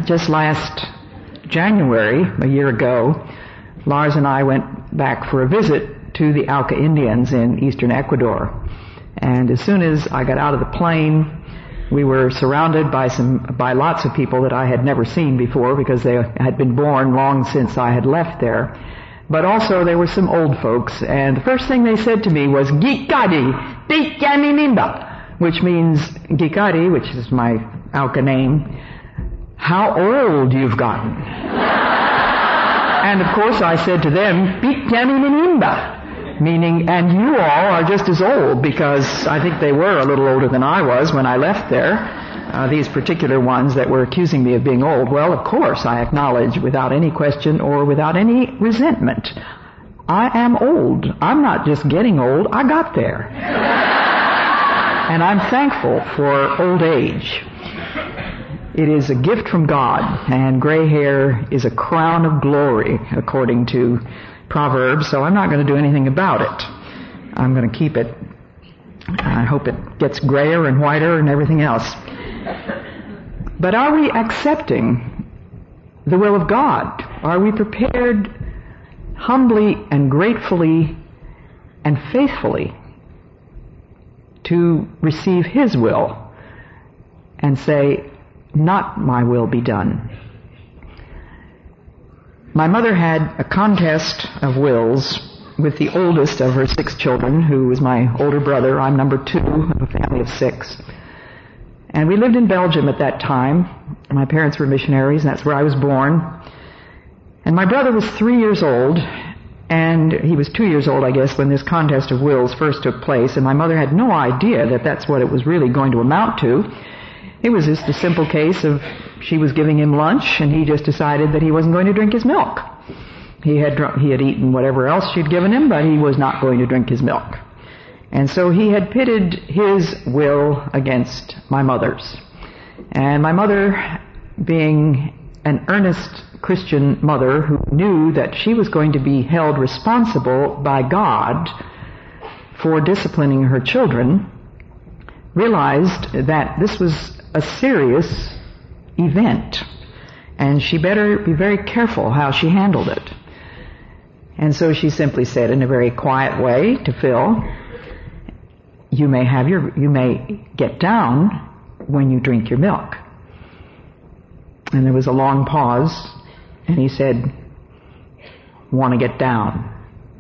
Just last January, a year ago, Lars and I went back for a visit to the Auca Indians in eastern Ecuador. And as soon as I got out of the plane, we were surrounded by lots of people that I had never seen before because they had been born long since I had left there. But also there were some old folks, and the first thing they said to me was, Gikari, Tikyaninimba, which means, Gikari, which is my Auca name, how old you've gotten. And of course I said to them, Tikyaninimba, meaning, and you all are just as old, because I think they were a little older than I was when I left there. These particular ones that were accusing me of being old. Well, of course, I acknowledge without any question or without any resentment, I am old. I'm not just getting old, I got there. And I'm thankful for old age. It is a gift from God, and gray hair is a crown of glory, according to Proverbs, so I'm not going to do anything about it. I'm going to keep it. I hope it gets grayer and whiter and everything else. But are we accepting the will of God? Are we prepared humbly and gratefully and faithfully to receive His will and say, not my will be done? My mother had a contest of wills with the oldest of her 6 children, who was my older brother. I'm number 2 of a family of 6. And we lived in Belgium at that time. My parents were missionaries, and that's where I was born. And my brother was 3 years old, and he was 2 years old, I guess, when this contest of wills first took place, and my mother had no idea that that's what it was really going to amount to. It was just a simple case of she was giving him lunch, and he just decided that he wasn't going to drink his milk. He had eaten whatever else she'd given him, but he was not going to drink his milk. And so he had pitted his will against my mother's. And my mother, being an earnest Christian mother who knew that she was going to be held responsible by God for disciplining her children, realized that this was a serious event, and she better be very careful how she handled it. And so she simply said in a very quiet way to Phil, you may get down when you drink your milk. And there was a long pause, and he said, want to get down?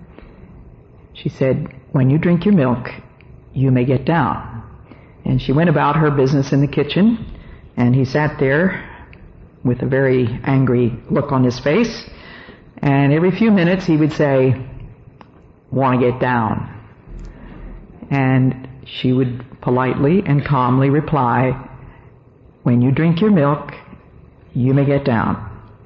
She said, when you drink your milk, you may get down. And she went about her business in the kitchen, and he sat there with a very angry look on his face, and every few minutes he would say, want to get down? And she would politely and calmly reply, when you drink your milk, you may get down.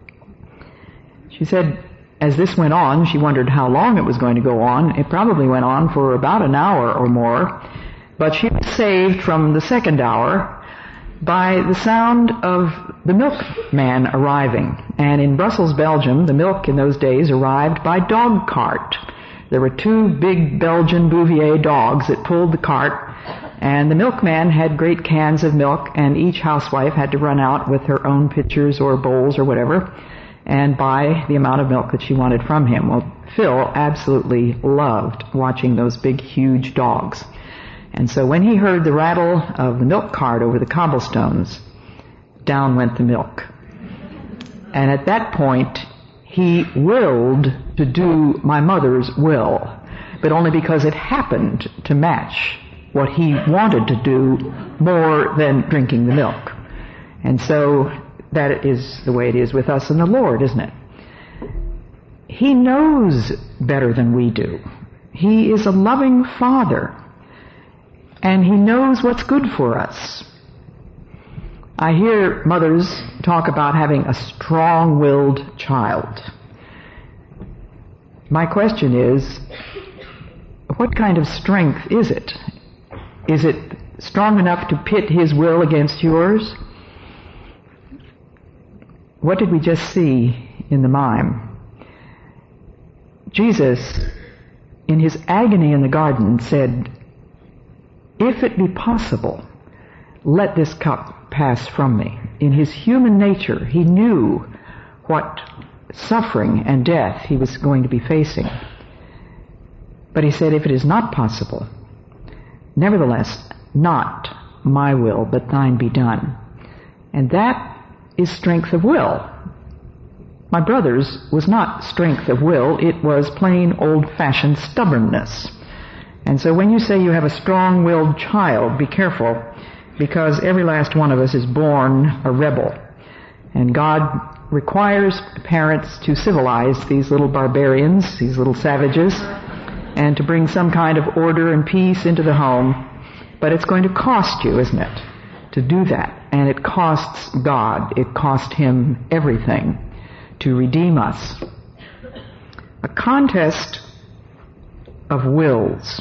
She said, as this went on, she wondered how long it was going to go on. It probably went on for about an hour or more, but she was saved from the second hour by the sound of the milkman arriving. And in Brussels, Belgium, the milk in those days arrived by dog cart. There were 2 big Belgian Bouvier dogs that pulled the cart, and the milkman had great cans of milk, and each housewife had to run out with her own pitchers or bowls or whatever and buy the amount of milk that she wanted from him. Well, Phil absolutely loved watching those big, huge dogs. And so when he heard the rattle of the milk cart over the cobblestones, down went the milk. And at that point, he willed to do my mother's will, but only because it happened to match what he wanted to do more than drinking the milk. And so that is the way it is with us and the Lord, isn't it? He knows better than we do. He is a loving Father, and He knows what's good for us. I hear mothers talk about having a strong-willed child. My question is, what kind of strength is it? Is it strong enough to pit his will against yours? What did we just see in the mime? Jesus, in His agony in the garden, said, if it be possible, let this cup pass from me. in his human nature, he knew what suffering and death he was going to be facing. But he said, if it is not possible, nevertheless, not my will, but thine be done. And that is strength of will. My brother's was not strength of will, it was plain old-fashioned stubbornness. And so when you say you have a strong-willed child, be careful, because every last one of us is born a rebel. And God requires parents to civilize these little barbarians, these little savages, and to bring some kind of order and peace into the home. But it's going to cost you, isn't it, to do that? And it costs God. It cost him everything to redeem us. A contest of wills.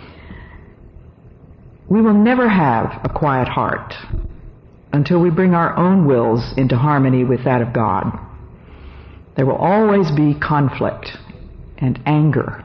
We will never have a quiet heart until we bring our own wills into harmony with that of God. There will always be conflict and anger.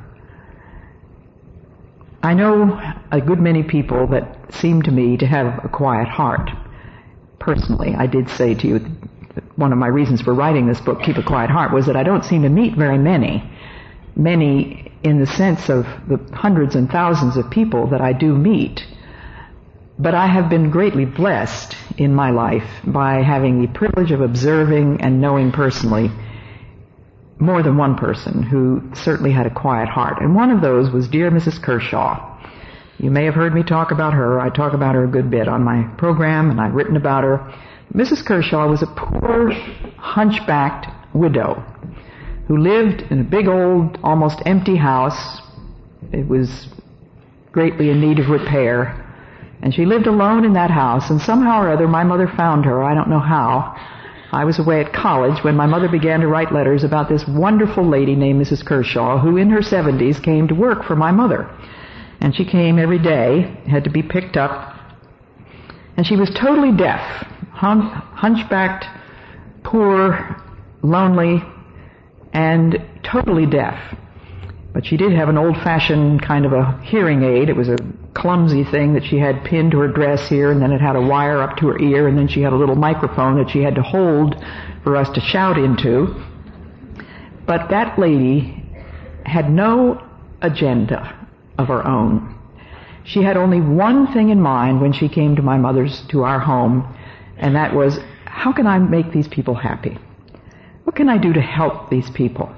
I know a good many people that seem to me to have a quiet heart. Personally, I did say to you that one of my reasons for writing this book, Keep a Quiet Heart, was that I don't seem to meet very many in the sense of the hundreds and thousands of people that I do meet. But I have been greatly blessed in my life by having the privilege of observing and knowing personally more than one person who certainly had a quiet heart. And one of those was dear Mrs. Kershaw. You may have heard me talk about her. I talk about her a good bit on my program, and I've written about her. Mrs. Kershaw was a poor, hunchbacked widow who lived in a big old, almost empty house. It was greatly in need of repair. And she lived alone in that house, and somehow or other my mother found her. I don't know how. I was away at college when my mother began to write letters about this wonderful lady named Mrs. Kershaw, who in her 70s came to work for my mother. And she came every day, had to be picked up. And she was totally deaf, hunchbacked, poor, lonely, and totally deaf. But she did have an old-fashioned kind of a hearing aid. It was a clumsy thing that she had pinned to her dress here, and then it had a wire up to her ear, and then she had a little microphone that she had to hold for us to shout into. But that lady had no agenda of her own. She had only one thing in mind when she came to our home, and that was, how can I make these people happy? What can I do to help these people?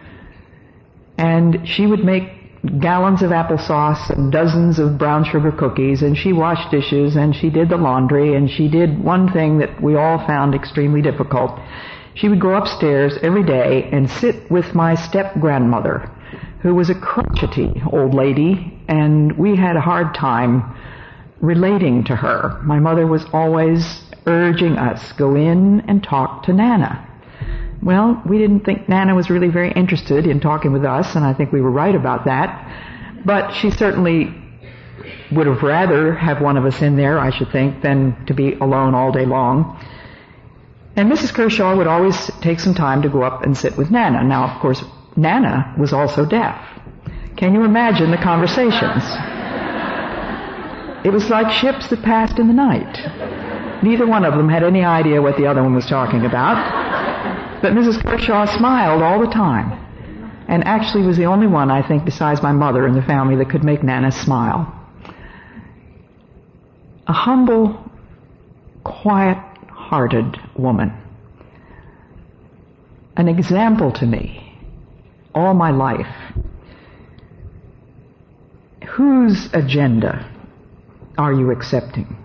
And she would make gallons of applesauce and dozens of brown sugar cookies, and she washed dishes, and she did the laundry, and she did one thing that we all found extremely difficult. She would go upstairs every day and sit with my step-grandmother, who was a crotchety old lady, and we had a hard time relating to her. My mother was always urging us, go in and talk to Nana. Well, we didn't think Nana was really very interested in talking with us, and I think we were right about that. But she certainly would have rather have one of us in there, I should think, than to be alone all day long. And Mrs. Kershaw would always take some time to go up and sit with Nana. Now, of course, Nana was also deaf. Can you imagine the conversations? It was like ships that passed in the night. Neither one of them had any idea what the other one was talking about. But Mrs. Kershaw smiled all the time, and actually was the only one, I think, besides my mother in the family that could make Nana smile. A humble, quiet-hearted woman. An example to me all my life. Whose agenda are you accepting?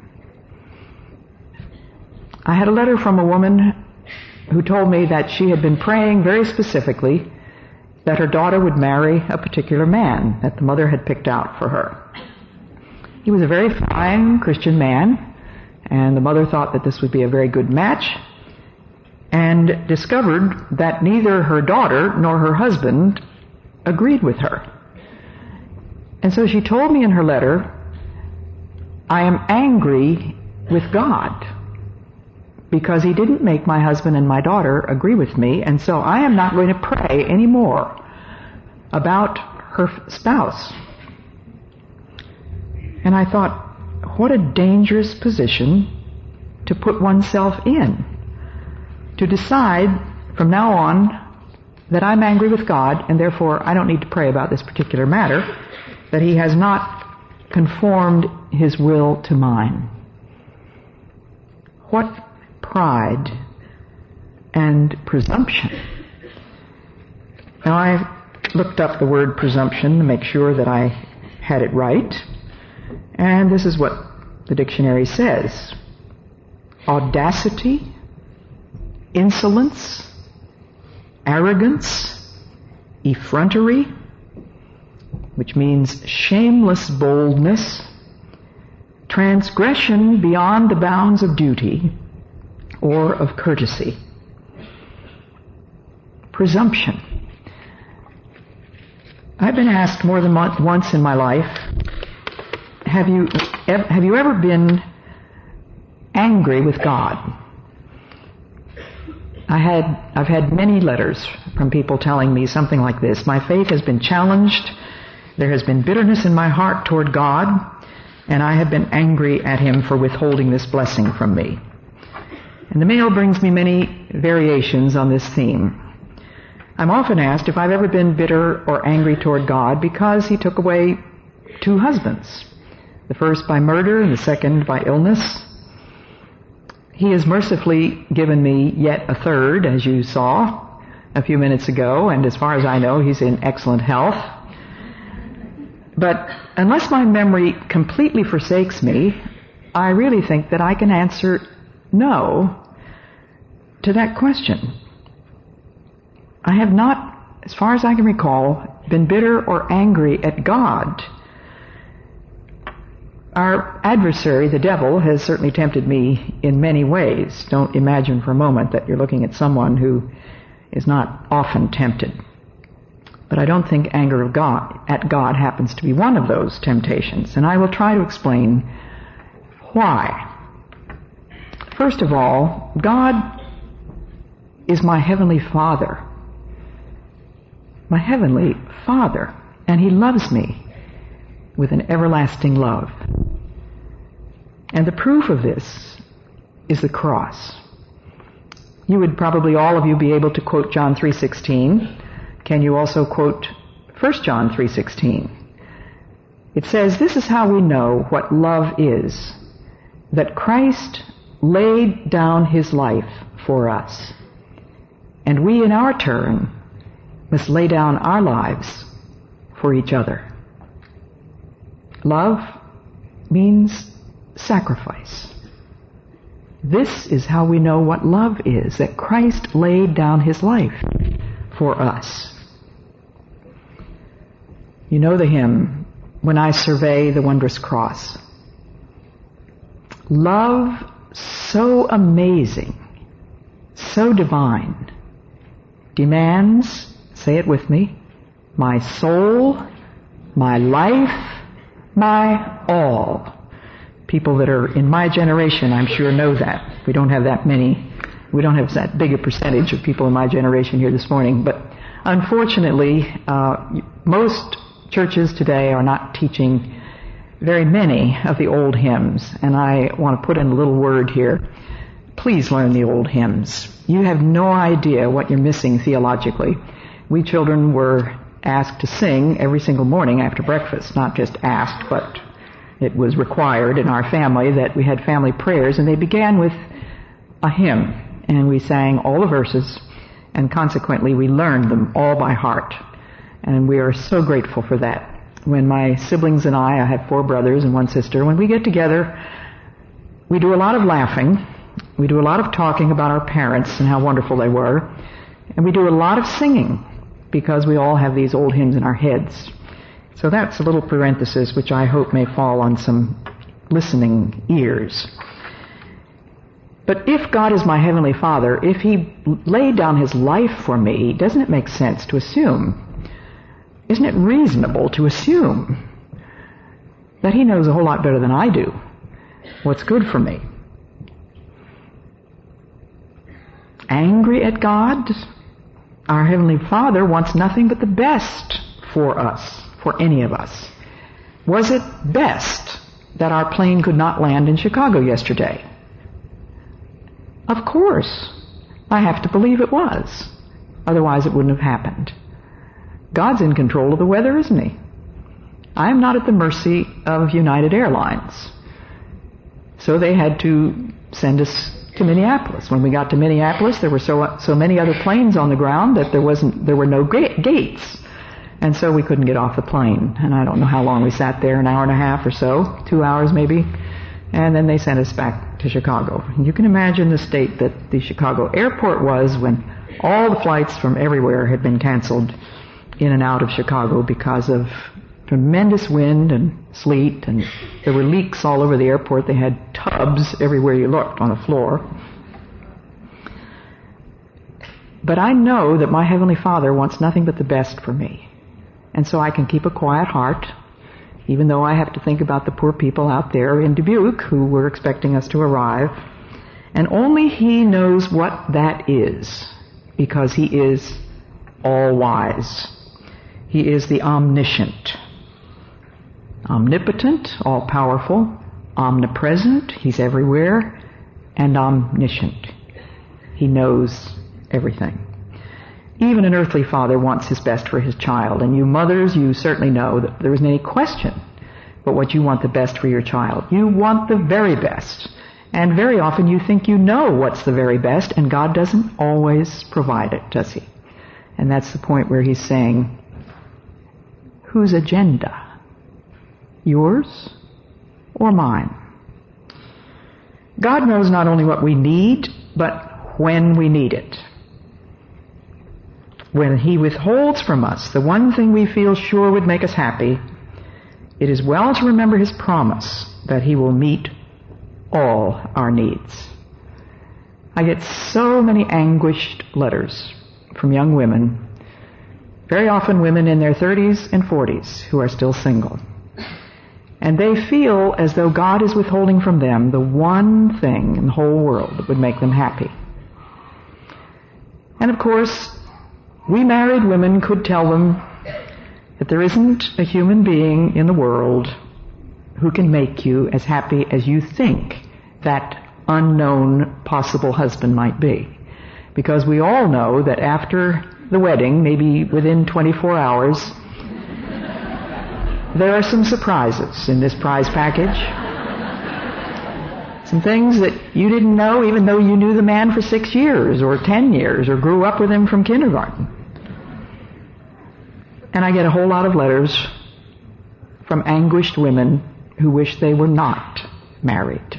I had a letter from a woman who told me that she had been praying very specifically that her daughter would marry a particular man that the mother had picked out for her. He was a very fine Christian man, and the mother thought that this would be a very good match, and discovered that neither her daughter nor her husband agreed with her. And so she told me in her letter, I am angry with God because he didn't make my husband and my daughter agree with me, and so I am not going to pray anymore about her spouse. And I thought, what a dangerous position to to put oneself in, to decide from now on that I'm angry with God and therefore I don't need to pray about this particular matter, that He has not conformed His will to mine. What pride and presumption. Now I looked up the word presumption to make sure that I had it right, and this is what the dictionary says: audacity, insolence, arrogance, effrontery, which means shameless boldness, transgression beyond the bounds of duty or of courtesy. Presumption. I've been asked more than once in my life, have you ever been angry with God? I've had many letters from people telling me something like this: my faith has been challenged, there has been bitterness in my heart toward God, and I have been angry at Him for withholding this blessing from me. And the mail brings me many variations on this theme. I'm often asked if I've ever been bitter or angry toward God because He took away 2 husbands, the first by murder and the second by illness. He has mercifully given me yet a third, as you saw a few minutes ago, and as far as I know, he's in excellent health. But unless my memory completely forsakes me, I really think that I can answer no to that question. I have not, as far as I can recall, been bitter or angry at God. Our adversary, the devil, has certainly tempted me in many ways. Don't imagine for a moment that you're looking at someone who is not often tempted. But I don't think anger at God happens to be one of those temptations, and I will try to explain why. First of all, God is my Heavenly Father. My Heavenly Father, and He loves me with an everlasting love. And the proof of this is the cross. You would probably, all of you, be able to quote John 3:16. Can you also quote 1 John 3:16? It says, "This is how we know what love is, that Christ laid down His life for us, and we in our turn must lay down our lives for each other." Love means sacrifice. This is how we know what love is, that Christ laid down His life for us. You know the hymn, "When I Survey the Wondrous Cross." Love so amazing, so divine, demands, say it with me, my soul, my life, my all. People that are in my generation, I'm sure, know that. We don't have that big a percentage of people in my generation here this morning, but unfortunately, most churches today are not teaching very many of the old hymns, and I want to put in a little word here. Please learn the old hymns. You have no idea what you're missing theologically. We children were asked to sing every single morning after breakfast. Not just asked, but it was required in our family that we had family prayers, and they began with a hymn, and we sang all the verses, and consequently we learned them all by heart. And we are so grateful for that. When my siblings and I have 4 brothers and 1 sister, when we get together, we do a lot of laughing, we do a lot of talking about our parents and how wonderful they were, and we do a lot of singing, because we all have these old hymns in our heads. So that's a little parenthesis which I hope may fall on some listening ears. But if God is my Heavenly Father, if He laid down His life for me, doesn't it make sense to assume, isn't it reasonable to assume that He knows a whole lot better than I do what's good for me? Angry at God? Our Heavenly Father wants nothing but the best for us, for any of us. Was it best that our plane could not land in Chicago yesterday? Of course. I have to believe it was. Otherwise it wouldn't have happened. God's in control of the weather, isn't He? I am not at the mercy of United Airlines. So they had to send us to Minneapolis. When we got to Minneapolis, there were so many other planes on the ground that there were no gates. And so we couldn't get off the plane. And I don't know how long we sat there, an hour and a half or so, 2 hours maybe. And then they sent us back to Chicago. And you can imagine the state that the Chicago airport was when all the flights from everywhere had been canceled in and out of Chicago because of tremendous wind and sleet, and there were leaks all over the airport. They had tubs everywhere you looked on the floor. But I know that my Heavenly Father wants nothing but the best for me. And so I can keep a quiet heart, even though I have to think about the poor people out there in Dubuque who were expecting us to arrive. And only He knows what that is, because He is all-wise. He is the omniscient, omnipotent, all-powerful, omnipresent, He's everywhere, and omniscient. He knows everything. Even an earthly father wants his best for his child, and you mothers, you certainly know that there isn't any question but what you want the best for your child. You want the very best, and very often you think you know what's the very best, and God doesn't always provide it, does He? And that's the point where He's saying, whose agenda? Yours or mine? God knows not only what we need, but when we need it. When He withholds from us the one thing we feel sure would make us happy, it is well to remember His promise that He will meet all our needs. I get so many anguished letters from young women, very often women in their 30s and 40s who are still single. And they feel as though God is withholding from them the one thing in the whole world that would make them happy. And of course, we married women could tell them that there isn't a human being in the world who can make you as happy as you think that unknown possible husband might be. Because we all know that after the wedding, maybe within 24 hours, there are some surprises in this prize package. Some things that you didn't know even though you knew the man for 6 years or 10 years or grew up with him from kindergarten. And I get a whole lot of letters from anguished women who wish they were not married.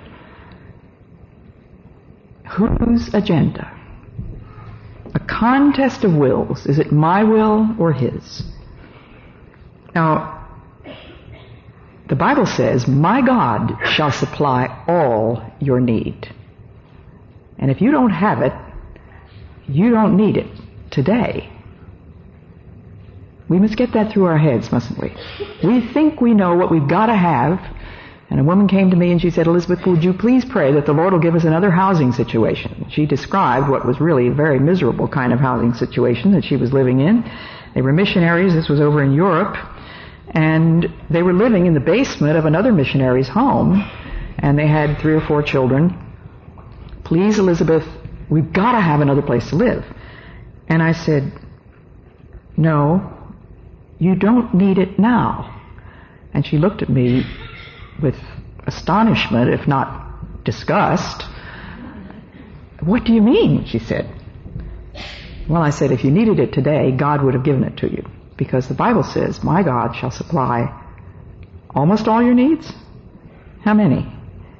Whose agenda? A contest of wills. Is it my will or His? Now, the Bible says, my God shall supply all your need. And if you don't have it, you don't need it today. We must get that through our heads, mustn't we? We think we know what we've got to have. And a woman came to me and she said, Elizabeth, would you please pray that the Lord will give us another housing situation? She described what was really a very miserable kind of housing situation that she was living in. They were missionaries. This was over in Europe. And they were living in the basement of another missionary's home. And they had 3 or 4 children. Please, Elizabeth, we've got to have another place to live. And I said, no, you don't need it now. And she looked at me with astonishment, if not disgust. What do you mean? She said. Well, I said, if you needed it today, God would have given it to you. Because the Bible says, my God shall supply almost all your needs. How many?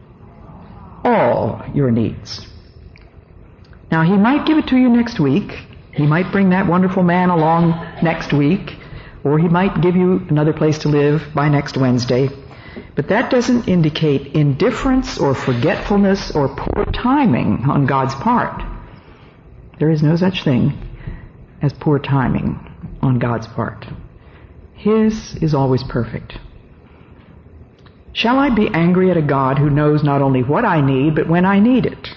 All your needs. Now, He might give it to you next week. He might bring that wonderful man along next week. Or He might give you another place to live by next Wednesday. But that doesn't indicate indifference or forgetfulness or poor timing on God's part. There is no such thing as poor timing on God's part. His is always perfect. Shall I be angry at a God who knows not only what I need, but when I need it?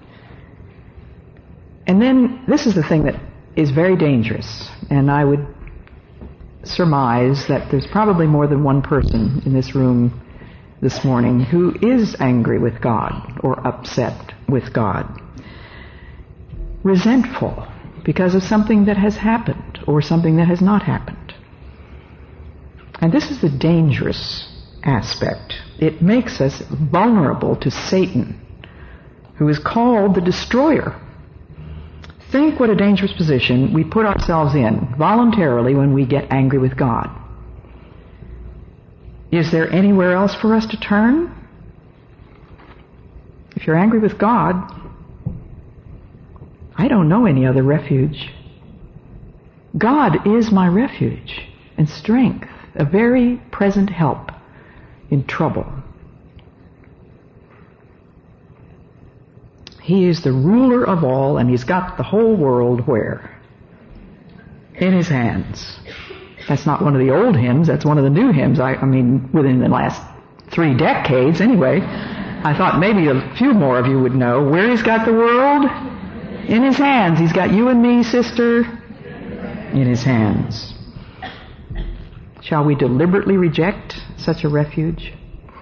And then, this is the thing that is very dangerous, and I would surmise that there's probably more than one person in this room this morning who is angry with God or upset with God. Resentful because of something that has happened or something that has not happened. And this is the dangerous aspect. It makes us vulnerable to Satan, who is called the destroyer. Think what a dangerous position we put ourselves in voluntarily when we get angry with God. Is there anywhere else for us to turn? If you're angry with God, I don't know any other refuge. God is my refuge and strength, a very present help in trouble. He is the ruler of all, and He's got the whole world where? In His hands. That's not one of the old hymns, that's one of the new hymns. I mean, within the last 3 decades anyway. I thought maybe a few more of you would know where He's got the world. In His hands. He's got you and me, sister, in His hands. Shall we deliberately reject such a refuge?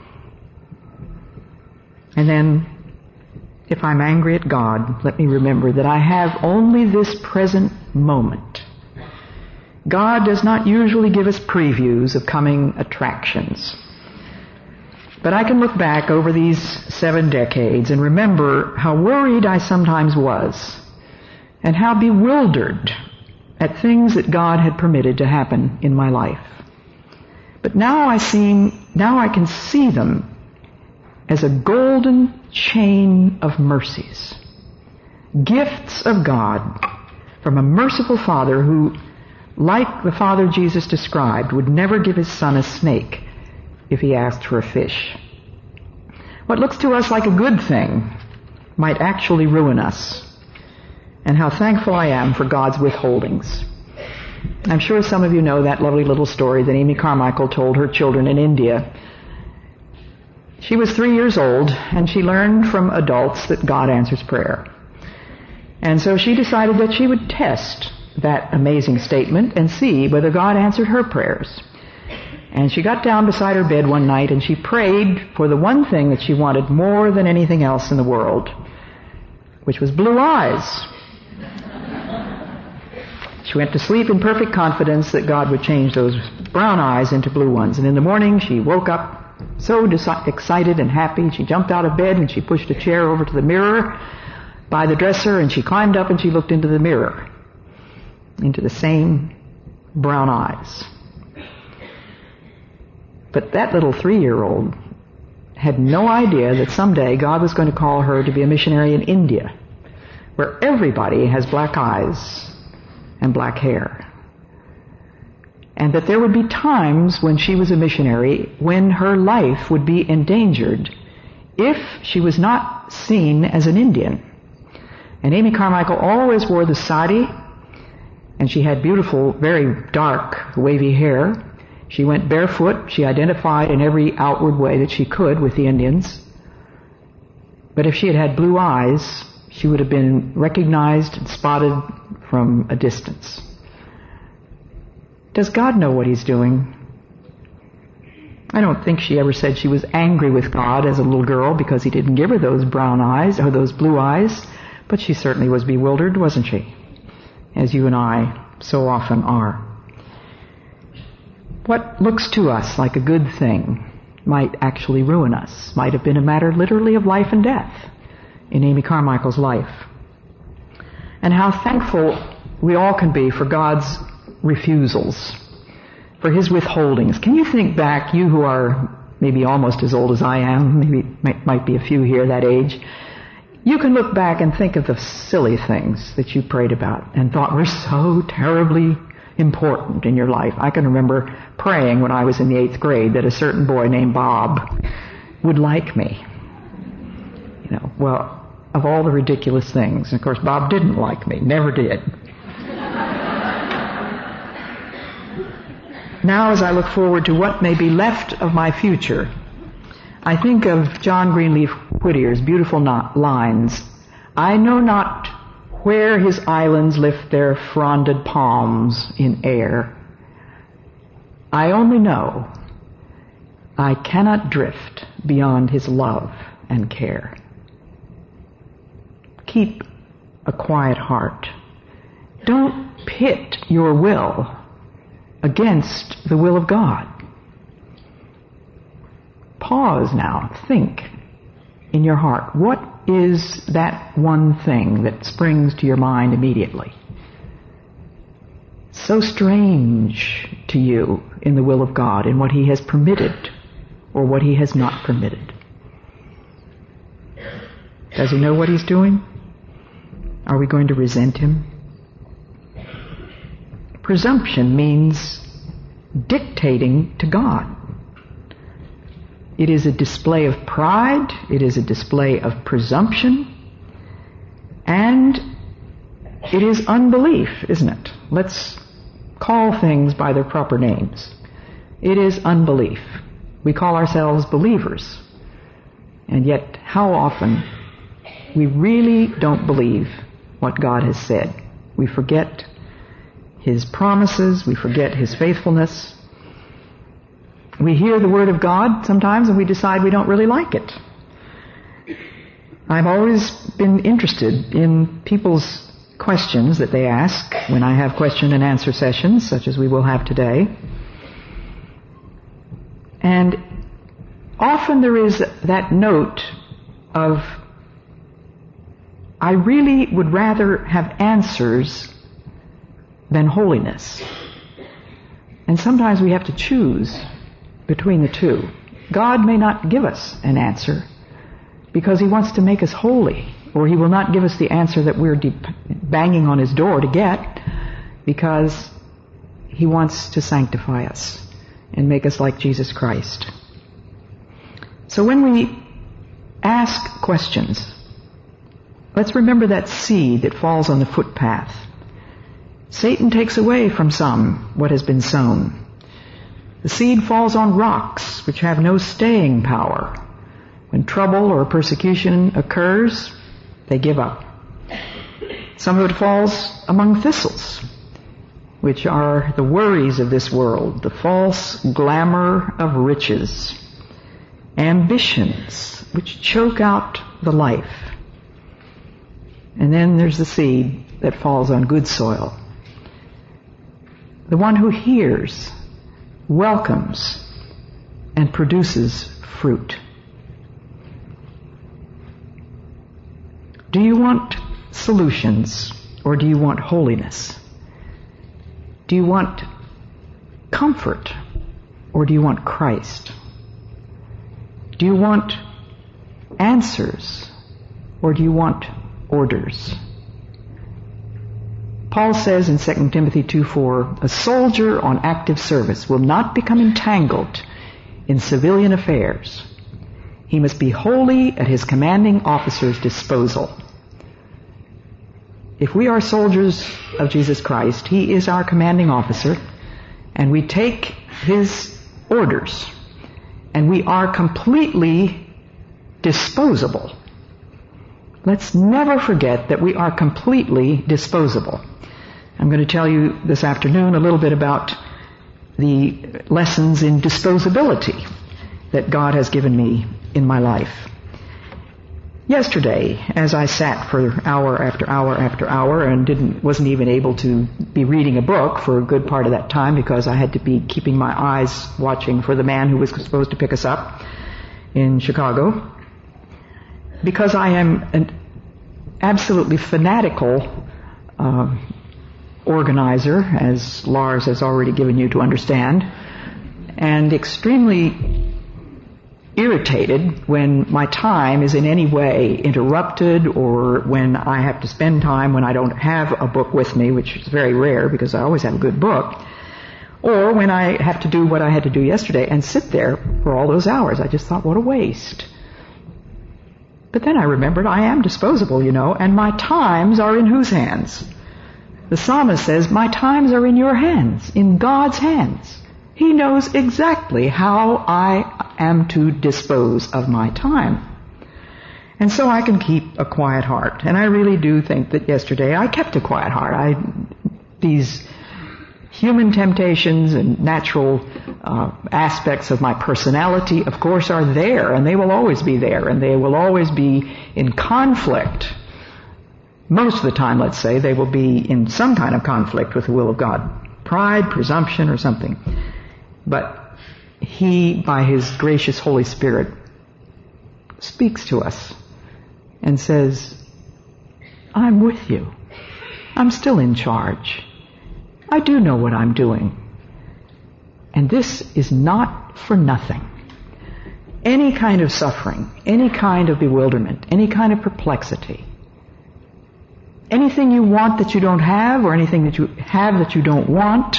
And then, if I'm angry at God, let me remember that I have only this present moment. God does not usually give us previews of coming attractions. But I can look back over these 7 decades and remember how worried I sometimes was and how bewildered at things that God had permitted to happen in my life. But now I can see them as a golden chain of mercies, gifts of God from a merciful Father who, like the Father Jesus described, would never give His Son a snake if He asked for a fish. What looks to us like a good thing might actually ruin us. And how thankful I am for God's withholdings. I'm sure some of you know that lovely little story that Amy Carmichael told her children in India. She was 3 years old, and she learned from adults that God answers prayer. And so she decided that she would test that amazing statement and see whether God answered her prayers. And she got down beside her bed one night and she prayed for the one thing that she wanted more than anything else in the world, which was blue eyes. She went to sleep in perfect confidence that God would change those brown eyes into blue ones. And in the morning she woke up so excited and happy. She jumped out of bed and she pushed a chair over to the mirror by the dresser and she climbed up and she looked into the mirror, into the same brown eyes. But that little 3-year-old had no idea that someday God was going to call her to be a missionary in India, where everybody has black eyes and black hair. And that there would be times when she was a missionary when her life would be endangered if she was not seen as an Indian. And Amy Carmichael always wore the sari, and she had beautiful, very dark, wavy hair. She went barefoot. She identified in every outward way that she could with the Indians. But if she had had blue eyes, she would have been recognized and spotted from a distance. Does God know what He's doing? I don't think she ever said she was angry with God as a little girl because He didn't give her those brown eyes or those blue eyes, but she certainly was bewildered, wasn't she? As you and I so often are. What looks to us like a good thing might actually ruin us, might have been a matter literally of life and death in Amy Carmichael's life. And how thankful we all can be for God's refusals, for His withholdings. Can you think back, you who are maybe almost as old as I am, maybe might be a few here that age, you can look back and think of the silly things that you prayed about and thought were so terribly important in your life. I can remember praying when I was in the 8th grade that a certain boy named Bob would like me. You know, well, of all the ridiculous things. And of course, Bob didn't like me, never did. Now, as I look forward to what may be left of my future, I think of John Greenleaf Whittier's beautiful lines. I know not where His islands lift their fronded palms in air. I only know I cannot drift beyond His love and care. keep a quiet heart. Don't pit your will against the will of God. Pause now. Think in your heart. What is that one thing that springs to your mind immediately? So strange to you in the will of God, in what He has permitted or what He has not permitted. Does He know what He's doing? Are we going to resent Him? Presumption means dictating to God. It is a display of pride, it is a display of presumption, and it is unbelief, isn't it? Let's call things by their proper names. It is unbelief. We call ourselves believers, and yet how often we really don't believe what God has said. We forget His promises, we forget His faithfulness. We hear the Word of God sometimes and we decide we don't really like it. I've always been interested in people's questions that they ask when I have question and answer sessions, such as we will have today. And often there is that note of, I really would rather have answers than holiness. And sometimes we have to choose between the two. God may not give us an answer because He wants to make us holy, or He will not give us the answer that we're banging on His door to get, because He wants to sanctify us and make us like Jesus Christ. So when we ask questions, let's remember that seed that falls on the footpath. Satan takes away from some what has been sown. The seed falls on rocks which have no staying power. When trouble or persecution occurs, they give up. Some of it falls among thistles, which are the worries of this world, the false glamour of riches, ambitions which choke out the life. And then there's the seed that falls on good soil. The one who hears, welcomes, and produces fruit. Do you want solutions, or do you want holiness? Do you want comfort, or do you want Christ? Do you want answers, or do you want orders? Paul says in 2 Timothy 2:4, a soldier on active service will not become entangled in civilian affairs. He must be wholly at his commanding officer's disposal. If we are soldiers of Jesus Christ, He is our commanding officer, and we take His orders, and we are completely disposable. Let's never forget that we are completely disposable. I'm going to tell you this afternoon a little bit about the lessons in disposability that God has given me in my life. Yesterday, as I sat for hour after hour after hour and wasn't even able to be reading a book for a good part of that time because I had to be keeping my eyes watching for the man who was supposed to pick us up in Chicago, because I am an absolutely fanatical organizer, as Lars has already given you to understand, and extremely irritated when my time is in any way interrupted, or when I have to spend time when I don't have a book with me, which is very rare because I always have a good book, or when I have to do what I had to do yesterday and sit there for all those hours. I just thought, what a waste. But then I remembered I am disposable, and my times are in whose hands? The psalmist says, my times are in your hands, in God's hands. He knows exactly how I am to dispose of my time. And so I can keep a quiet heart. And I really do think that yesterday I kept a quiet heart. These human temptations and natural aspects of my personality, of course, are there, and they will always be there, and they will always be in conflict most of the time, let's say, they will be in some kind of conflict with the will of God. Pride, presumption, or something. But He, by His gracious Holy Spirit, speaks to us and says, I'm with you. I'm still in charge. I do know what I'm doing. And this is not for nothing. Any kind of suffering, any kind of bewilderment, any kind of perplexity, anything you want that you don't have, or anything that you have that you don't want,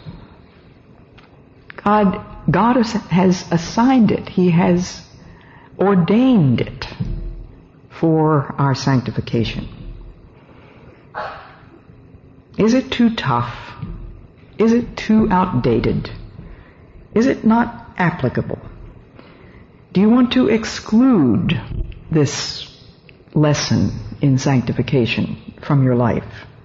God has assigned it. He has ordained it for our sanctification. Is it too tough? Is it too outdated? Is it not applicable? Do you want to exclude this lesson in sanctification from your life?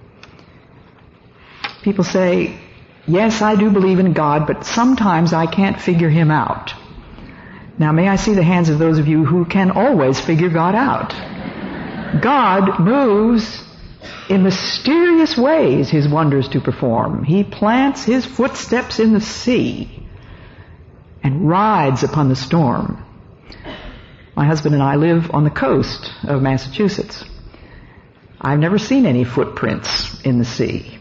People say, yes, I do believe in God, but sometimes I can't figure Him out. Now, may I see the hands of those of you who can always figure God out? God moves in mysterious ways His wonders to perform. He plants His footsteps in the sea and rides upon the storm. My husband and I live on the coast of Massachusetts. I've never seen any footprints in the sea.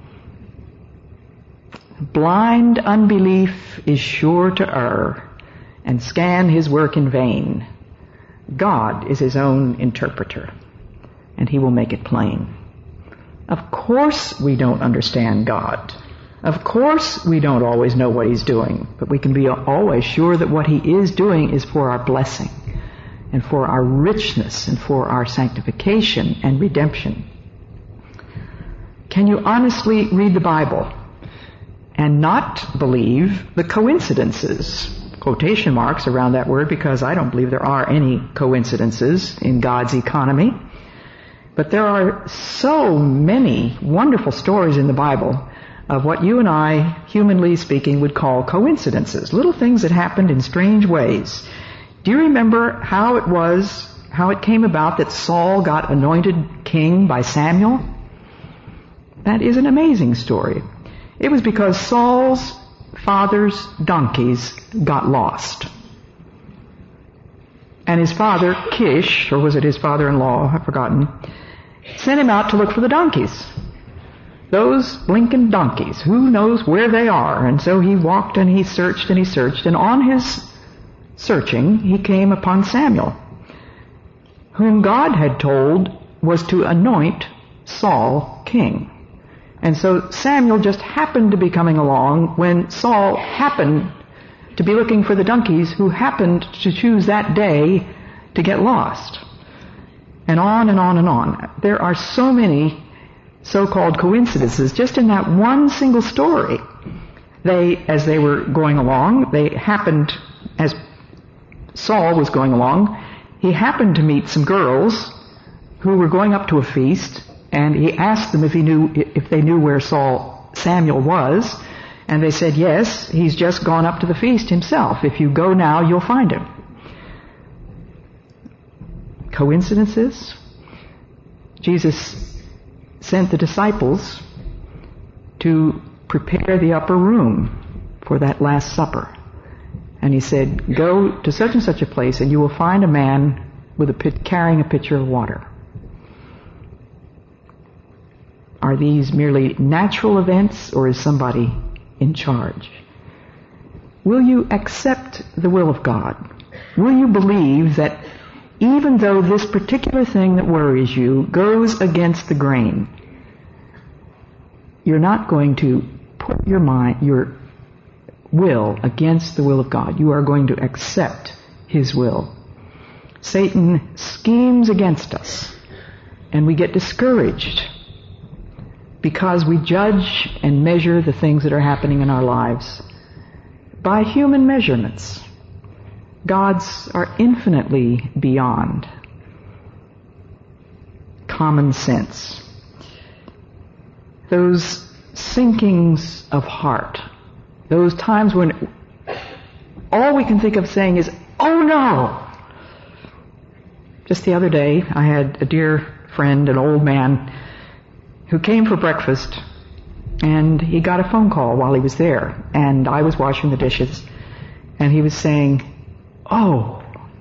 Blind unbelief is sure to err and scan His work in vain. God is His own interpreter, and He will make it plain. Of course we don't understand God. Of course we don't always know what He's doing, but we can be always sure that what He is doing is for our blessing and for our richness and for our sanctification and redemption. Can you honestly read the Bible and not believe the coincidences? Quotation marks around that word, because I don't believe there are any coincidences in God's economy. But there are so many wonderful stories in the Bible of what you and I, humanly speaking, would call coincidences. Little things that happened in strange ways. Do you remember how it came about that Saul got anointed king by Samuel? That is an amazing story. It was because Saul's father's donkeys got lost. And his father, Kish, or was it his father-in-law, I've forgotten, sent him out to look for the donkeys. Those blinking donkeys, who knows where they are? And so he walked and he searched, and on his searching, he came upon Samuel, whom God had told was to anoint Saul king. And so Samuel just happened to be coming along when Saul happened to be looking for the donkeys who happened to choose that day to get lost. And on and on and on. There are so many so-called coincidences just in that one single story. As they were going along, as Saul was going along, he happened to meet some girls who were going up to a feast, and he asked them if they knew where Samuel was, and they said, yes, he's just gone up to the feast himself. If you go now, you'll find him. Coincidences? Jesus sent the disciples to prepare the upper room for that Last Supper. And he said, go to such and such a place and you will find a man carrying a pitcher of water. Are these merely natural events, or is somebody in charge? Will you accept the will of God? Will you believe that even though this particular thing that worries you goes against the grain, you're not going to put your will against the will of God? You are going to accept His will. Satan schemes against us, and we get discouraged because we judge and measure the things that are happening in our lives by human measurements. God's are infinitely beyond common sense. Those sinkings of heart, those times when all we can think of saying is, oh no! Just the other day, I had a dear friend, an old man, who came for breakfast, and he got a phone call while he was there, and I was washing the dishes, and he was saying, oh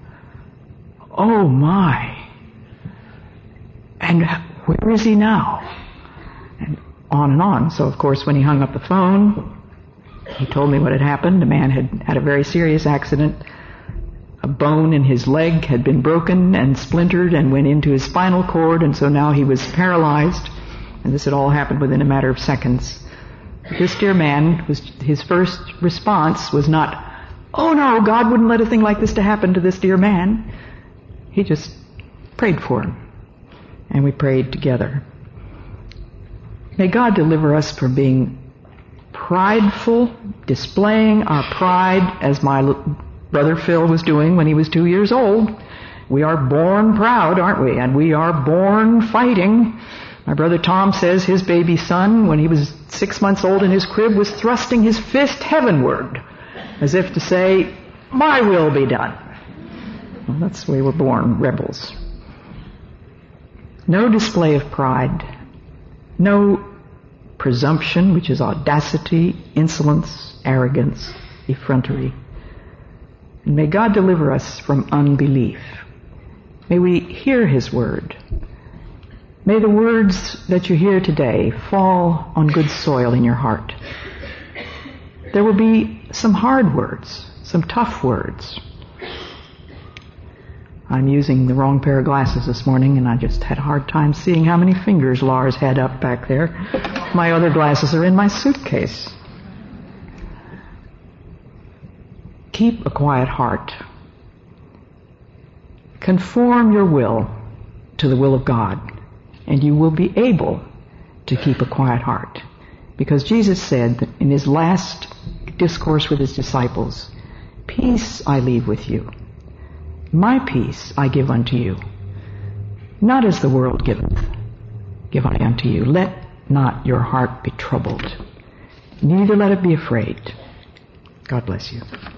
my, and where is he now? And on and on. So of course when he hung up the phone, he told me what had happened. The man had had a very serious accident. A bone in his leg had been broken and splintered and went into his spinal cord, and so now he was paralyzed. And this had all happened within a matter of seconds. This dear man, his first response was not, oh no, God wouldn't let a thing like this to happen to this dear man. He just prayed for him. And we prayed together. May God deliver us from being prideful, displaying our pride as my brother Phil was doing when he was 2 years old. We are born proud, aren't we? And we are born fighting. My brother Tom says his baby son, when he was 6 months old in his crib, was thrusting his fist heavenward, as if to say, my will be done. Well, that's the way we're born, rebels. No display of pride. No presumption, which is audacity, insolence, arrogance, effrontery. And may God deliver us from unbelief. May we hear His word. May the words that you hear today fall on good soil in your heart. There will be some hard words, some tough words. I'm using the wrong pair of glasses this morning, and I just had a hard time seeing how many fingers Lars had up back there. My other glasses are in my suitcase. Keep a quiet heart. Conform your will to the will of God, and you will be able to keep a quiet heart. Because Jesus said that in His last discourse with His disciples, peace I leave with you. My peace I give unto you. Not as the world giveth, give I unto you. Let not your heart be troubled, neither let it be afraid. God bless you.